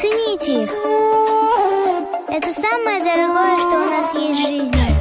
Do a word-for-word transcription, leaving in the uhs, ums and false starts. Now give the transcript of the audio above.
Цените их. Это самое дорогое, что у нас есть в жизни.